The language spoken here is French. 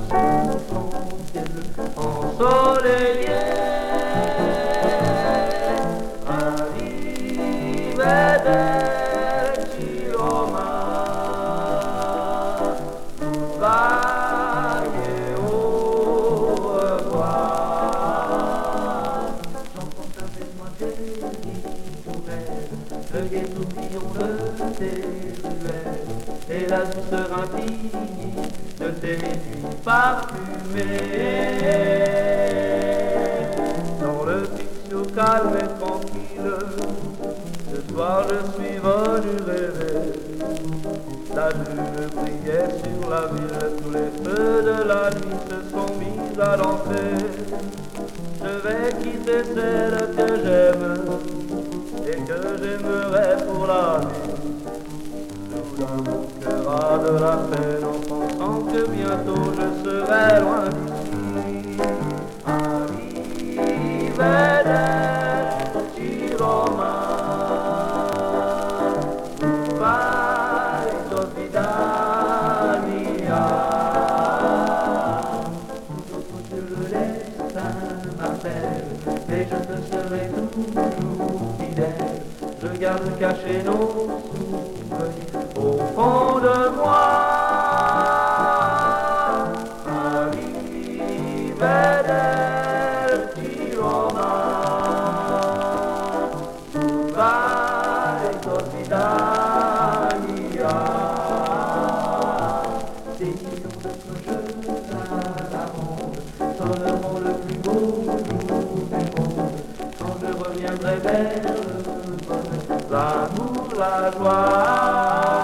sous son ciel ensoleillé. Arrivederci Roma, bye et au revoir. J'entends avec moi tes nouvelles, le gai tourbillon de tes ruelles et la douceur infinie de tes nuits parfumées. Dans le picture calme et tranquille, ce soir je suis venu rêver. La lune brillait sur la ville, tous les feux de la nuit se sont mis à danser. Je vais quitter celle que j'aime et que j'aimerai pour la vie. Soudain mon cœur a de la peine en pensant que bientôt je serai loin d'ici. Arrivederci Roma, vai Sofidania. Que le destin m'appelle et je te serai toujours fidèle. Je garde caché nos souvenirs au fond de moi. Arrivederci Roma, vai Sofidania. Des millions de cloches à la ronde sonneront le plus beau jour du monde. Quand je reviendrai vers le bonheur, l'amour, la joie.